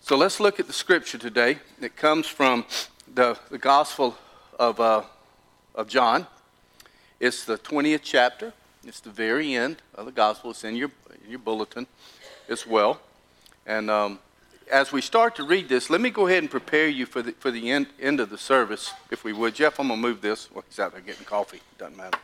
So let's look at the scripture today. It comes from the Gospel of John. It's the 20th chapter. It's the very end of the Gospel. It's in your bulletin as well. And as we start to read this, let me go ahead and prepare you for the end of the service, if we would. Jeff, I'm going to move this. Well, he's out there getting coffee. Doesn't matter.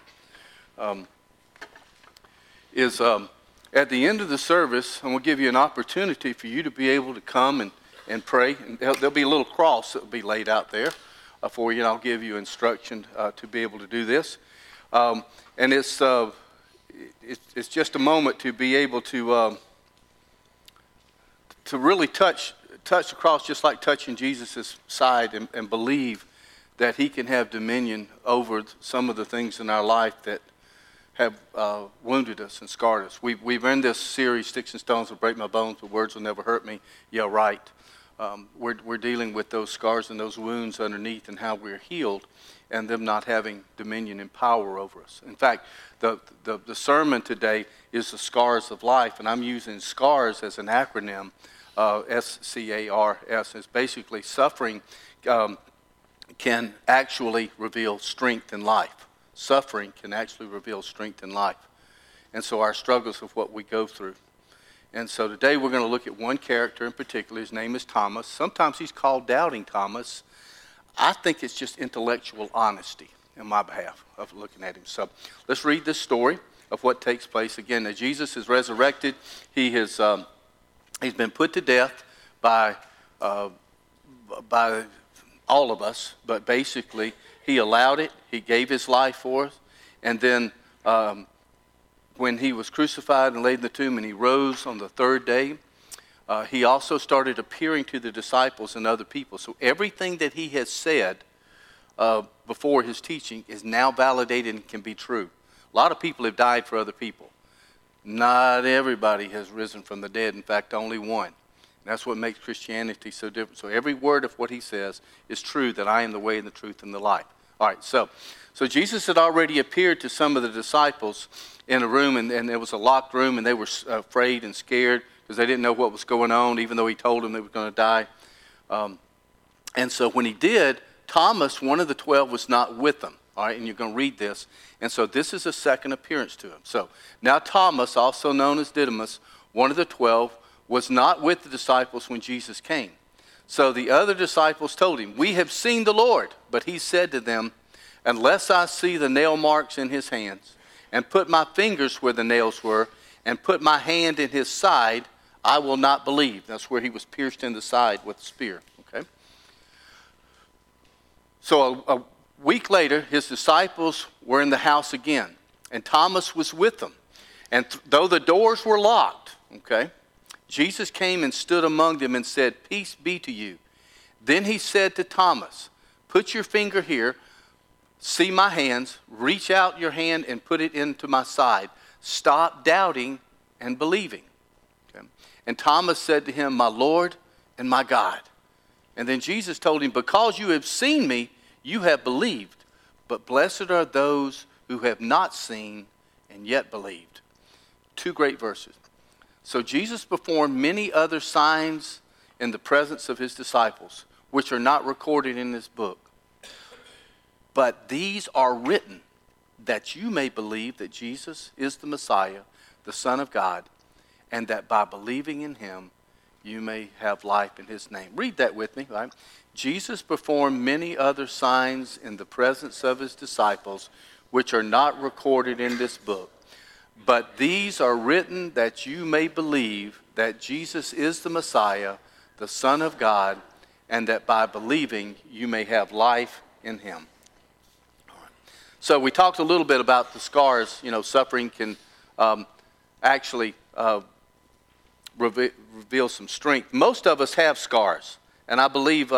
At the end of the service, I'm going to give you an opportunity for you to be able to come and pray. And there'll be a little cross that will be laid out there for you, and I'll give you instruction to be able to do this. And it's just a moment to be able to really touch the cross, just like touching Jesus' side, and believe that he can have dominion over some of the things in our life that have wounded us and scarred us. We've in this series, Sticks and Stones Will Break My Bones, but Words Will Never Hurt Me. Yeah, right. We're dealing with those scars and those wounds underneath and how we're healed, and them not having dominion and power over us. In fact, the sermon today is the scars of life, and I'm using SCARS as an acronym, SCARS. It's basically suffering can actually reveal strength in life. Suffering can actually reveal strength in life. And so our struggles of what we go through. And so today we're going to look at one character in particular. His name is Thomas. Sometimes he's called Doubting Thomas. I think it's just intellectual honesty in my behalf of looking at him. So let's read this story of what takes place. Again, that Jesus is resurrected. He has he's been put to death by all of us, but basically he allowed it. He gave his life for us. And then when he was crucified and laid in the tomb and he rose on the third day, he also started appearing to the disciples and other people. So everything that he has said before his teaching is now validated and can be true. A lot of people have died for other people. Not everybody has risen from the dead. In fact, only one. And that's what makes Christianity so different. So every word of what he says is true, that I am the way and the truth and the life. All right, so Jesus had already appeared to some of the disciples in a room, and it was a locked room, and they were afraid and scared because they didn't know what was going on, even though he told them they were going to die. And so when he did, Thomas, one of the 12, was not with them. All right, and you're going to read this. And so this is a second appearance to him. So now Thomas, also known as Didymus, one of the 12, was not with the disciples when Jesus came. So the other disciples told him, "We have seen the Lord." But he said to them, "Unless I see the nail marks in his hands, and put my fingers where the nails were, and put my hand in his side, I will not believe." That's where he was pierced in the side with a spear. Okay. So a week later, his disciples were in the house again, and Thomas was with them. And though the doors were locked, okay, Jesus came and stood among them and said, "Peace be to you." Then he said to Thomas, "Put your finger here, see my hands, reach out your hand and put it into my side. Stop doubting and believing." Okay. And Thomas said to him, "My Lord and my God." And then Jesus told him, "Because you have seen me, you have believed. But blessed are those who have not seen and yet believed." Two great verses. So Jesus performed many other signs in the presence of his disciples, which are not recorded in this book. But these are written that you may believe that Jesus is the Messiah, the Son of God, and that by believing in him, you may have life in his name. Read that with me, right? Jesus performed many other signs in the presence of his disciples, which are not recorded in this book. But these are written that you may believe that Jesus is the Messiah, the Son of God, and that by believing you may have life in him. So we talked a little bit about the scars. You know, suffering can actually reveal some strength. Most of us have scars, and I believe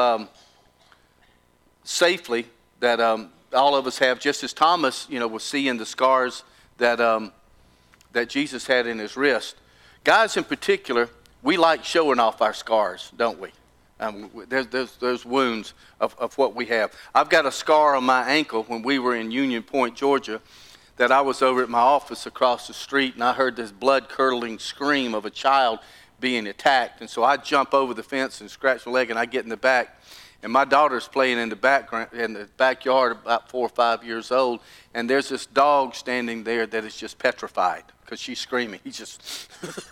safely that all of us have, just as Thomas, was seeing the scars that Jesus had in his wrist. Guys in particular, we like showing off our scars, don't we? There's wounds of what we have. I've got a scar on my ankle when we were in Union Point, Georgia, that I was over at my office across the street, and I heard this blood-curdling scream of a child being attacked. And so I jump over the fence and scratch my leg, and I get in the back. And my daughter's playing in the backyard, about 4 or 5 years old, and there's this dog standing there that is just petrified because she's screaming. He's just,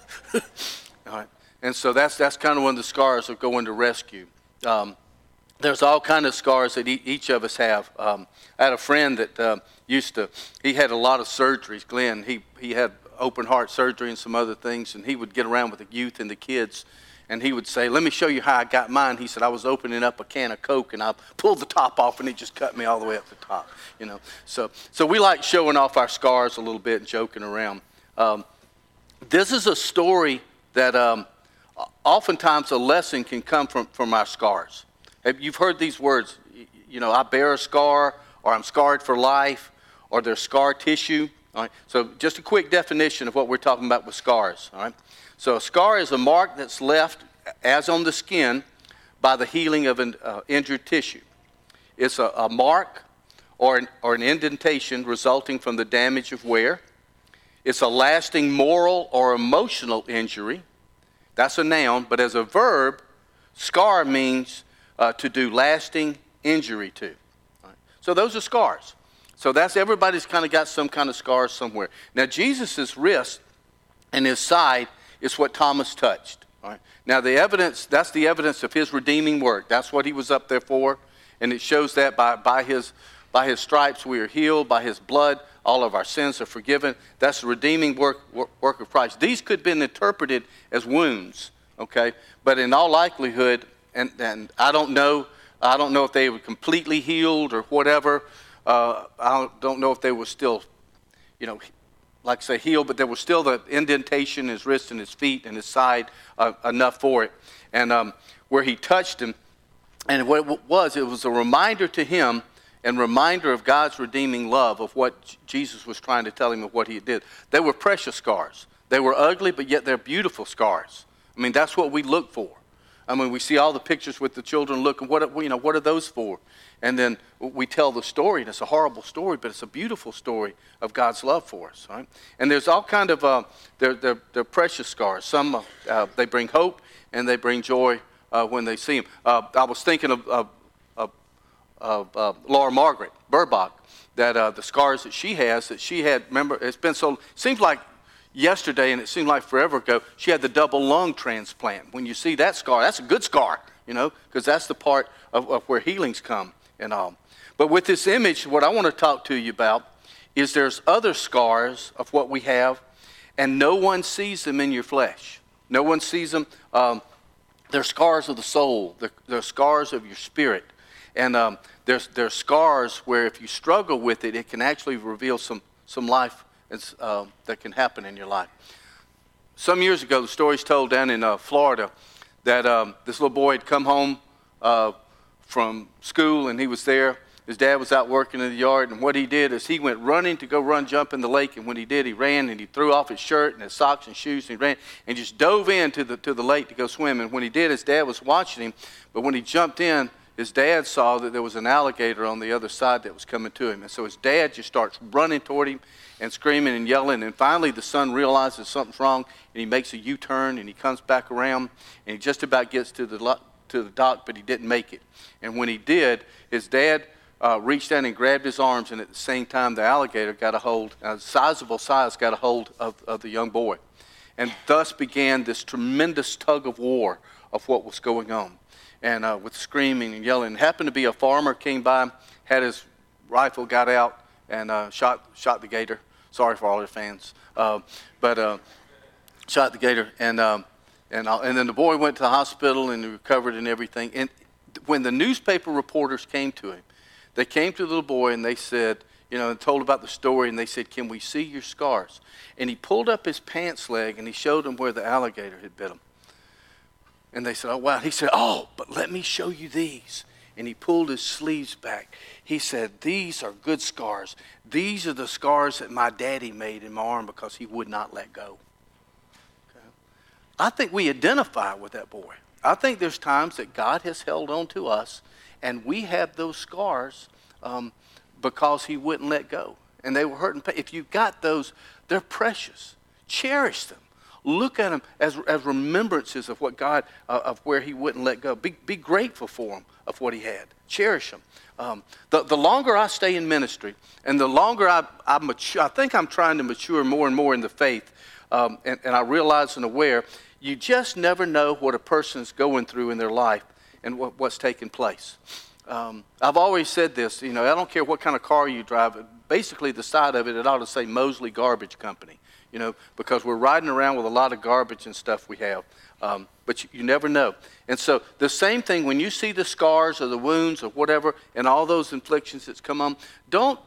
all right. And so that's kind of one of the scars of going to rescue. There's all kind of scars that each of us have. I had a friend that he had a lot of surgeries. Glenn, he had open heart surgery and some other things, and he would get around with the youth and the kids. And he would say, let me show you how I got mine. He said, I was opening up a can of Coke, and I pulled the top off, and it just cut me all the way up the top. So we like showing off our scars a little bit and joking around. This is a story that oftentimes a lesson can come from our scars. You've heard these words, I bear a scar, or I'm scarred for life, or there's scar tissue. All right? So just a quick definition of what we're talking about with scars. All right? So a scar is a mark that's left, as on the skin, by the healing of an injured tissue. It's a mark or an indentation resulting from the damage of wear. It's a lasting moral or emotional injury. That's a noun, but as a verb, scar means to do lasting injury to. Right? So those are scars. So everybody's kind of got some kind of scars somewhere. Now Jesus' wrist and his side is what Thomas touched. All right? Now that's the evidence of his redeeming work. That's what he was up there for. And it shows that by his stripes we are healed, by his blood all of our sins are forgiven. That's the redeeming work of Christ. These could have been interpreted as wounds, okay? But in all likelihood, and I don't know if they were completely healed or whatever. I don't know if they were still, like I say, healed, but there was still the indentation in his wrist and his feet and his side enough for it. And where he touched him, and what it was a reminder to him and reminder of God's redeeming love of what Jesus was trying to tell him of what he did. They were precious scars. They were ugly, but yet they're beautiful scars. I mean, that's what we look for. I mean, we see all the pictures with the children looking, what are those for? And then we tell the story, and it's a horrible story, but it's a beautiful story of God's love for us, right? And there's all kind of, they're precious scars. Some, they bring hope, and they bring joy when they see them. I was thinking of Laura Margaret Burbach, that the scars that she had, remember, seems like yesterday, and it seemed like forever ago, she had the double lung transplant. When you see that scar, that's a good scar, because that's the part of where healings come and all. But with this image, what I want to talk to you about is there's other scars of what we have, and no one sees them in your flesh. No one sees them. They're scars of the soul. They're scars of your spirit. And there's scars where if you struggle with it, it can actually reveal some life that can happen in your life. Some years ago, the story's told down in Florida that this little boy had come home from school, and he was there. His dad was out working in the yard, and what he did is he went running to go jump in the lake, and when he did, he ran and he threw off his shirt and his socks and shoes, and he ran and just dove into the lake to go swim. And when he did, his dad was watching him, but when he jumped in, his dad saw that there was an alligator on the other side that was coming to him. And so his dad just starts running toward him and screaming and yelling. And finally the son realizes something's wrong, and he makes a U-turn, and he comes back around, and he just about gets to the dock, but he didn't make it. And when he did, his dad reached down and grabbed his arms, and at the same time the alligator got a hold, a sizable size got a hold of the young boy. And thus began this tremendous tug of war of what was going on. And with screaming and yelling. It happened to be a farmer came by, had his rifle, got out, and shot the gator. Sorry for all your fans, but shot the gator. And then the boy went to the hospital and recovered and everything. And when the newspaper reporters came to him, they came to the little boy and they said, and told about the story, and they said, "Can we see your scars?" And he pulled up his pants leg and he showed them where the alligator had bit him. And they said, "Oh, wow." He said, "Oh, but let me show you these." And he pulled his sleeves back. He said, "These are good scars. These are the scars that my daddy made in my arm because he would not let go." Okay. I think we identify with that boy. I think there's times that God has held on to us, and we have those scars because he wouldn't let go. And they were hurting. If you got those, they're precious. Cherish them. Look at them as remembrances of what God, of where he wouldn't let go. Be grateful for them of what he had. Cherish them. The longer I stay in ministry and the longer I mature, I think I'm trying to mature more and more in the faith, and I realize and aware, you just never know what a person's going through in their life and what's taking place. I've always said this, I don't care what kind of car you drive, basically the side of it ought to say Mosley Garbage Company, because we're riding around with a lot of garbage and stuff we have. But you never know. And so the same thing, when you see the scars or the wounds or whatever and all those inflictions that's come on, don't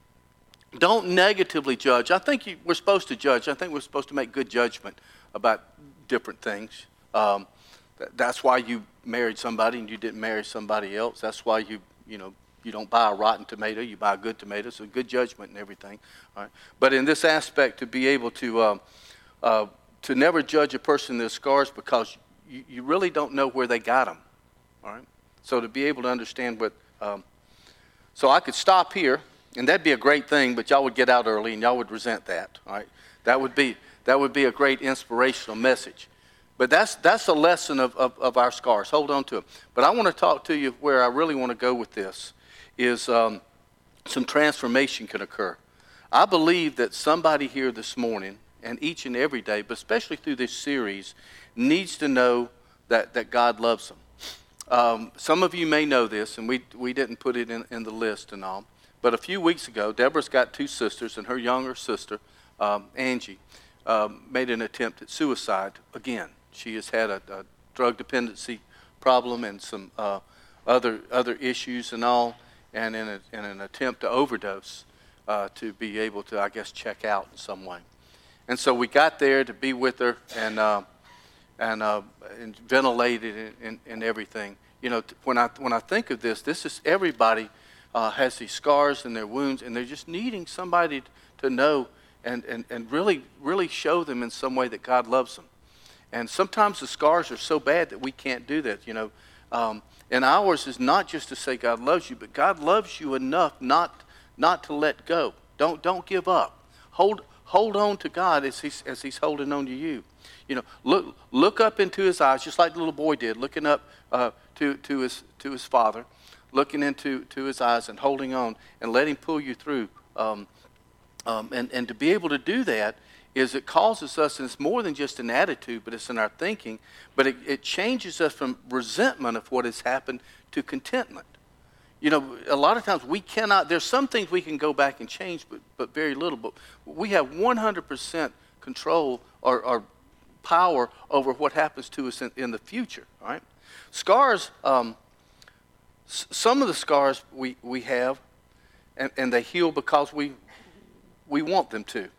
negatively judge. I think we're supposed to judge. I think we're supposed to make good judgment about different things. That's why you married somebody and you didn't marry somebody else. That's why you don't buy a rotten tomato, you buy a good tomato. So good judgment and everything. All right. But in this aspect, to be able to never judge a person in their scars, because you really don't know where they got them. All right. So to be able to understand what, so I could stop here, and that'd be a great thing, but y'all would get out early and y'all would resent that. All right. That would be a great inspirational message. But that's a lesson of our scars. Hold on to them. But I want to talk to you where I really want to go with this is some transformation can occur. I believe that somebody here this morning and each and every day, but especially through this series, needs to know that God loves them. Some of you may know this, and we didn't put it in the list and all. But a few weeks ago, Deborah's got two sisters, and her younger sister, Angie, made an attempt at suicide again. She has had a drug dependency problem and some other issues and all, and in an attempt to overdose to be able to, I guess, check out in some way. And so we got there to be with her and ventilated and everything. When I think of this is everybody has these scars and their wounds, and they're just needing somebody to know and really show them in some way that God loves them. And sometimes the scars are so bad that we can't do that, And ours is not just to say God loves you, but God loves you enough not to let go. Don't give up. Hold on to God as He's holding on to you. Look up into His eyes, just like the little boy did, looking up to his father, looking into his eyes and holding on, and let Him pull you through. And to be able to do that is it causes us, and it's more than just an attitude, but it's in our thinking, but it changes us from resentment of what has happened to contentment. A lot of times we cannot, there's some things we can go back and change, but very little. But we have 100% control or power over what happens to us in the future, right? Scars, some of the scars we have, and they heal because we want them to.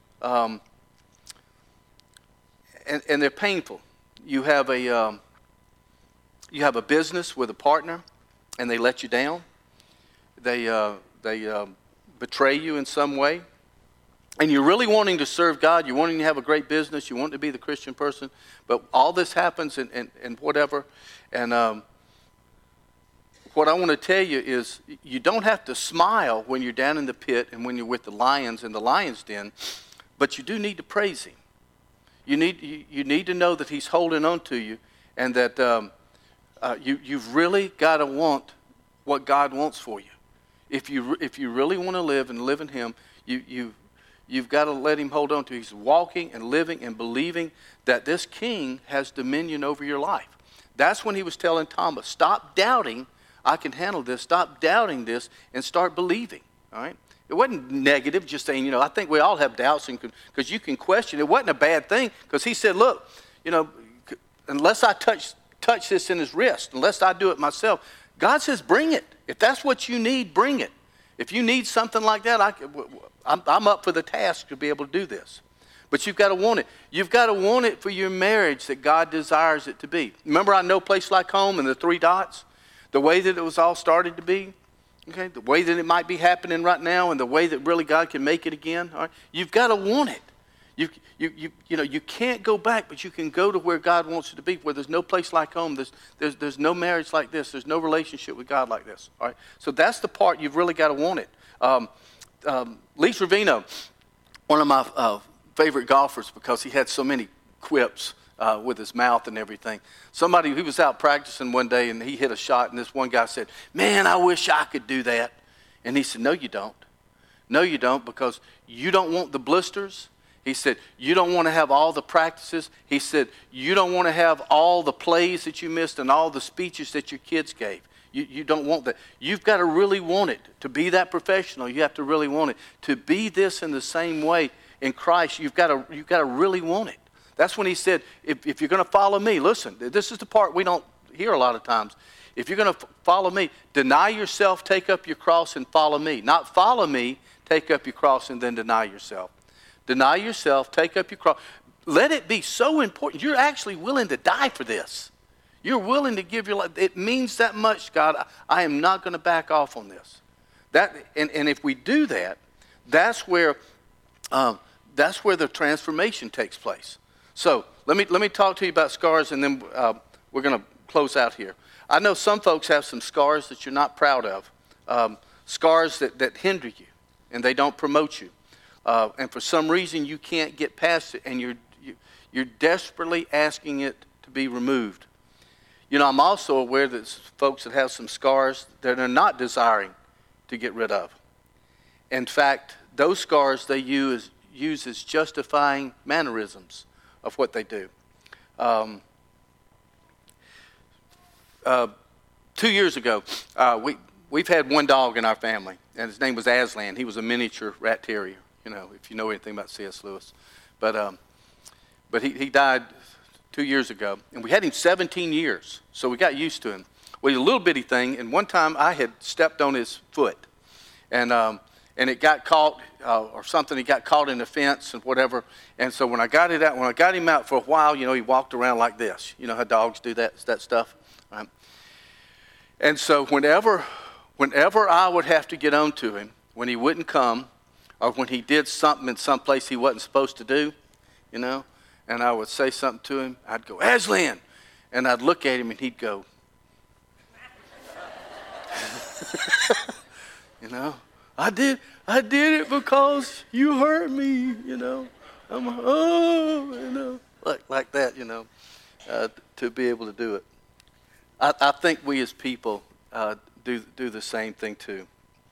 And they're painful. You have a business with a partner, and they let you down. They betray you in some way, and you're really wanting to serve God. You're wanting to have a great business. You want to be the Christian person, but all this happens and whatever. And what I want to tell you is, you don't have to smile when you're down in the pit and when you're with the lions in the lion's den, but you do need to praise Him. You need to know that He's holding on to you, and that you've really got to want what God wants for you. If you really want to live and live in Him, you've got to let Him hold on to you. He's walking and living and believing that this King has dominion over your life. That's when He was telling Thomas, stop doubting, I can handle this. Stop doubting this and start believing. All right. It wasn't negative, just saying, I think we all have doubts, because you can question. It wasn't a bad thing, because He said, look, unless I touch this in his wrist, unless I do it myself, God says, bring it. If that's what you need, bring it. If you need something like that, I'm up for the task to be able to do this. But you've got to want it. You've got to want it for your marriage that God desires it to be. Remember our No Place Like Home and the 3 dots? The way that it was all started to be? Okay, the way that it might be happening right now, and the way that really God can make it again. All right? You've got to want it. You can't go back, but you can go to where God wants you to be, where there's no place like home. There's no marriage like this. There's no relationship with God like this. All right, so that's the part you've really got to want it. Lee Trevino, one of my favorite golfers, because he had so many quips with his mouth and everything. Somebody, he was out practicing one day and he hit a shot, and this one guy said, "Man, I wish I could do that." And he said, "No, you don't. No, you don't, because you don't want the blisters." He said, "You don't want to have all the practices." He said, "You don't want to have all the plays that you missed and all the speeches that your kids gave. You don't want that. You've got to really want it. To be that professional, you have to really want it. To be this in the same way in Christ, you've got to really want it." That's when he said, if you're going to follow me, listen, this is the part we don't hear a lot of times. If you're going to follow me, deny yourself, take up your cross, and follow me. Not follow me, take up your cross, and then deny yourself. Deny yourself, take up your cross. Let it be so important. You're actually willing to die for this. You're willing to give your life. It means that much, God. I am not going to back off on this. And if we do that, that's where the transformation takes place. So let me talk to you about scars, and then we're going to close out here. I know some folks have some scars that you're not proud of, scars that hinder you, and they don't promote you. And for some reason you can't get past it, and you're desperately asking it to be removed. You know, I'm also aware that folks that have some scars that are not desiring to get rid of. In fact, those scars they use as justifying mannerisms of what they do. 2 years ago, we've had one dog in our family, and his name was Aslan. He was a miniature rat terrier, you know, if you know anything about C.S. Lewis. But he died 2 years ago, and we had him 17 years, so we got used to him. Well, he's a little bitty thing, and one time I had stepped on his foot, and it got caught or something. He got caught in the fence and whatever. And so when I got him out for a while, you know, he walked around like this. You know how dogs do that stuff, right? And so whenever I would have to get on to him, when he wouldn't come, or when he did something in some place he wasn't supposed to do, you know, and I would say something to him, I'd go, "Aslan," and I'd look at him and he'd go, you know, I did it because you hurt me, you know. You know, like that, you know, to be able to do it. I think we as people do the same thing too.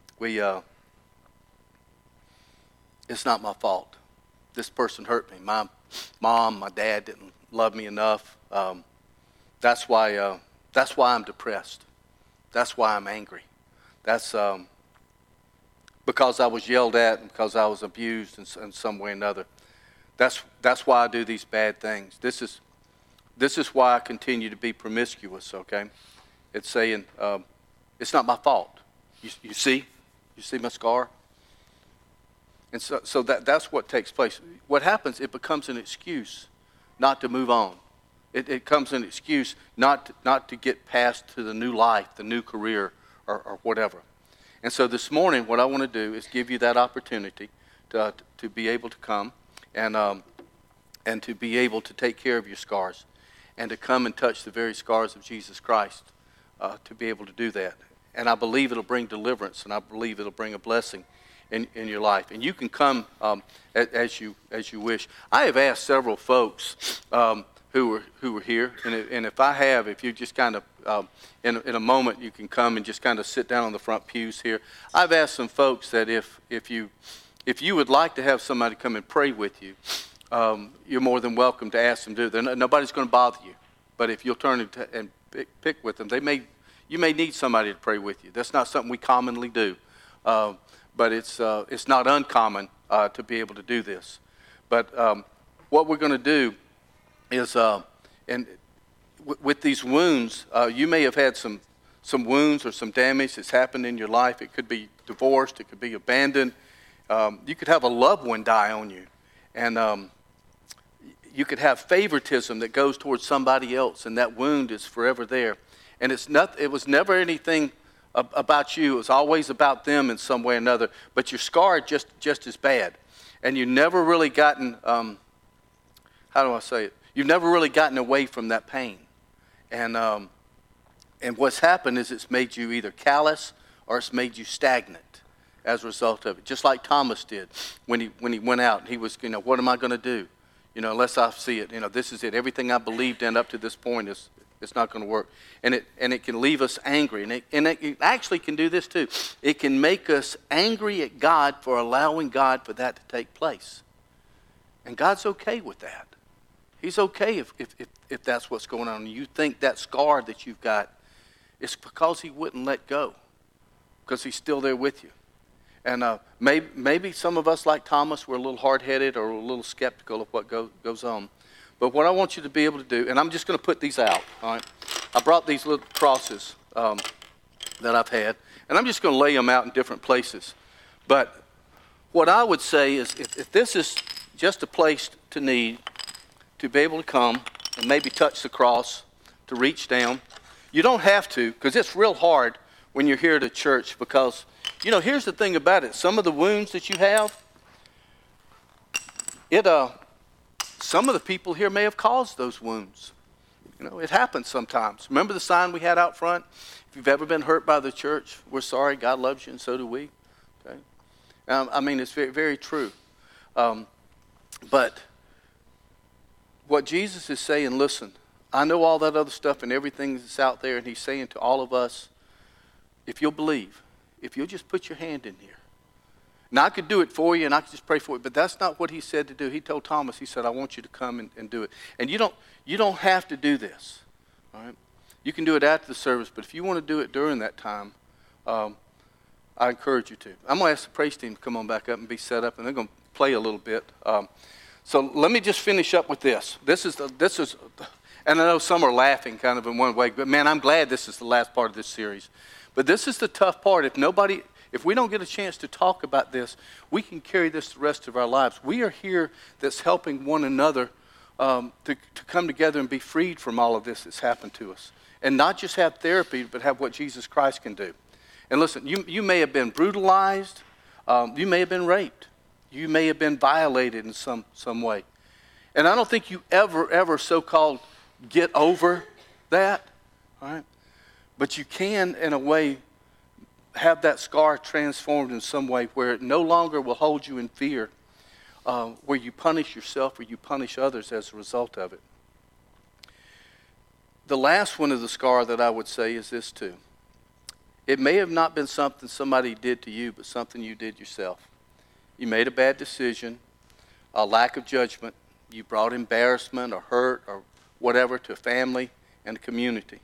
It's not my fault. This person hurt me. My mom, my dad didn't love me enough. That's why I'm depressed. That's why I'm angry. That's because I was yelled at and because I was abused in some way or another. That's why I do these bad things. This is why I continue to be promiscuous, okay? It's saying, it's not my fault. You see my scar? And so that's what takes place. What happens, it becomes an excuse not to move on. It becomes an excuse not to get past to the new life, the new career, or whatever. And so this morning, what I want to do is give you that opportunity to be able to come and to be able to take care of your scars and to come and touch the very scars of Jesus Christ, to be able to do that. And I believe it'll bring deliverance, and I believe it'll bring a blessing in your life. And you can come as you wish. I have asked several folks who were here, and if you just kind of in a moment you can come and just kind of sit down on the front pews here. I've asked some folks that if you would like to have somebody come and pray with you, you're more than welcome to ask them to do. Nobody's going to bother you, but if you'll turn and pick with them, you may need somebody to pray with you. That's not something we commonly do, but it's not uncommon to be able to do this. But what we're going to do is, with these wounds, you may have had some wounds or some damage that's happened in your life. It could be divorced. It could be abandoned. You could have a loved one die on you, and you could have favoritism that goes towards somebody else, and that wound is forever there. And it was never anything about you. It was always about them in some way or another. But you're scarred just as bad, and you've never really gotten. How do I say it? You've never really gotten away from that pain, and what's happened is it's made you either callous or it's made you stagnant as a result of it. Just like Thomas did when he went out. He was, what am I going to do? unless I see it. This is it. Everything I believed in up to this point it's not going to work. And it can leave us angry. And it actually can do this too. It can make us angry at God for allowing God for that to take place. And God's okay with that. He's okay if that's what's going on. And you think that scar that you've got, it's because he wouldn't let go. Because he's still there with you. And maybe some of us, like Thomas, we're a little hard-headed or a little skeptical of what goes on. But what I want you to be able to do, and I'm just going to put these out, all right? I brought these little crosses that I've had, and I'm just going to lay them out in different places. But what I would say is if this is just a place to need to be able to come and maybe touch the cross, to reach down, you don't have to, because it's real hard when you're here at a church, because, here's the thing about it. Some of the wounds that you have, some of the people here may have caused those wounds. It happens sometimes. Remember the sign we had out front? If you've ever been hurt by the church, we're sorry, God loves you, and so do we. Okay? It's very, very true. But what Jesus is saying, listen, I know all that other stuff and everything that's out there, and he's saying to all of us, if you'll believe, if you'll just put your hand in here. Now, I could do it for you, and I could just pray for you, but that's not what he said to do. He told Thomas, he said, I want you to come and do it. And you don't have to do this. All right? You can do it after the service, but if you want to do it during that time, I encourage you to. I'm going to ask the praise team to come on back up and be set up, and they're going to play a little bit. So let me just finish up with this. This is, and I know some are laughing kind of in one way, but man, I'm glad this is the last part of this series. But this is the tough part. If we don't get a chance to talk about this, we can carry this the rest of our lives. We are here that's helping one another to come together and be freed from all of this that's happened to us. And not just have therapy, but have what Jesus Christ can do. And listen, you may have been brutalized. You may have been raped. You may have been violated in some way. And I don't think you ever so-called get over that. All right? But you can, in a way, have that scar transformed in some way where it no longer will hold you in fear, where you punish yourself or you punish others as a result of it. The last one of the scar that I would say is this too. It may have not been something somebody did to you, but something you did yourself. You made a bad decision, a lack of judgment. You brought embarrassment or hurt or whatever to a family and a community.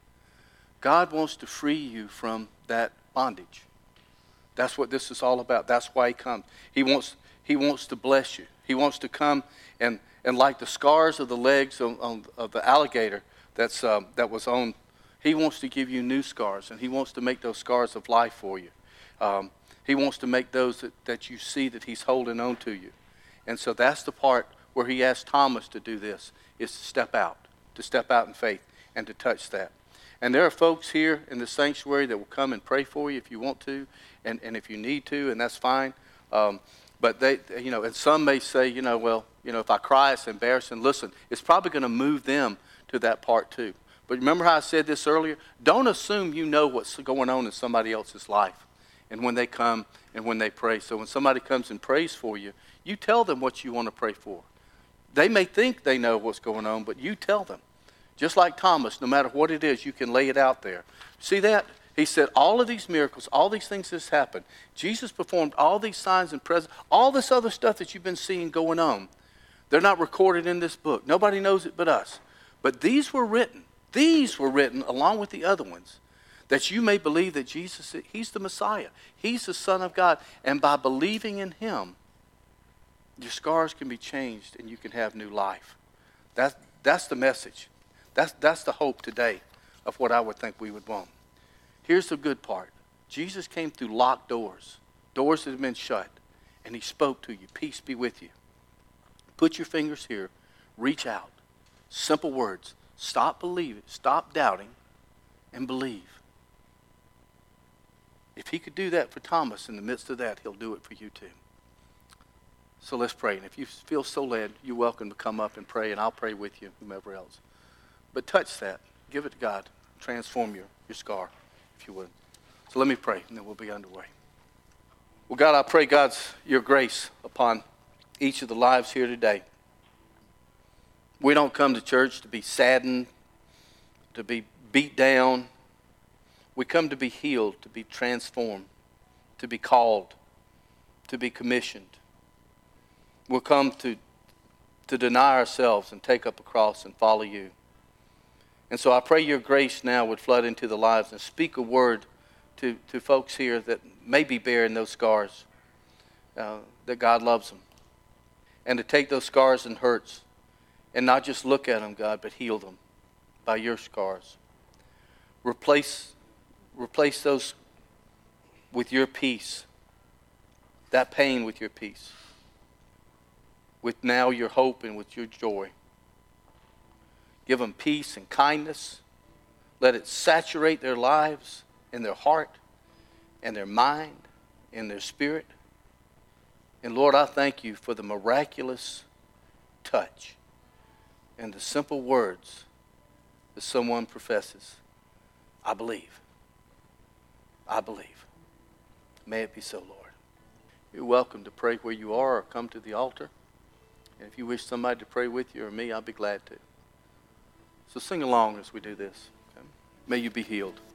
God wants to free you from that bondage. That's what this is all about. That's why he comes. He wants to bless you. He wants to come and like the scars of the legs of the alligator that was on, he wants to give you new scars, and he wants to make those scars of life for you. He wants to make those that you see that he's holding on to you. And so that's the part where he asked Thomas to do this, is to step out in faith and to touch that. And there are folks here in the sanctuary that will come and pray for you if you want to, and if you need to, and that's fine. But they, and some may say, if I cry, it's embarrassing. Listen, it's probably going to move them to that part too. But remember how I said this earlier? Don't assume you know what's going on in somebody else's life, and when they come and when they pray. So when somebody comes and prays for you, you tell them what you want to pray for. They may think they know what's going on, but you tell them. Just like Thomas, no matter what it is, you can lay it out there. See that? He said all of these miracles, all these things that's happened. Jesus performed all these signs and presence, all this other stuff that you've been seeing going on. They're not recorded in this book. Nobody knows it but us. But these were written along with the other ones, that you may believe that Jesus, he's the Messiah. He's the Son of God. And by believing in him, your scars can be changed and you can have new life. That's the message. That's the hope today of what I would think we would want. Here's the good part. Jesus came through locked doors that have been shut, and he spoke to you. Peace be with you. Put your fingers here. Reach out. Simple words. Stop believing. Stop doubting and believe. If he could do that for Thomas in the midst of that, he'll do it for you too. So let's pray. And if you feel so led, you're welcome to come up and pray, and I'll pray with you, whomever else. But touch that. Give it to God. Transform your scar, if you would. So let me pray, and then we'll be underway. Well, God, I pray, your grace upon each of the lives here today. We don't come to church to be saddened, to be beat down. We come to be healed, to be transformed, to be called, to be commissioned. We'll come to deny ourselves and take up a cross and follow you. And so I pray your grace now would flood into the lives and speak a word to folks here that may be bearing those scars, that God loves them. And to take those scars and hurts and not just look at them, God, but heal them by your scars. Replace those with your peace, that pain with your peace, with now your hope and with your joy. Give them peace and kindness. Let it saturate their lives and their heart and their mind and their spirit. And Lord, I thank you for the miraculous touch and the simple words that someone professes. I believe. I believe. May it be so, Lord. You're welcome to pray where you are or come to the altar. And if you wish somebody to pray with you or me, I'll be glad to. So sing along as we do this. Okay? May you be healed.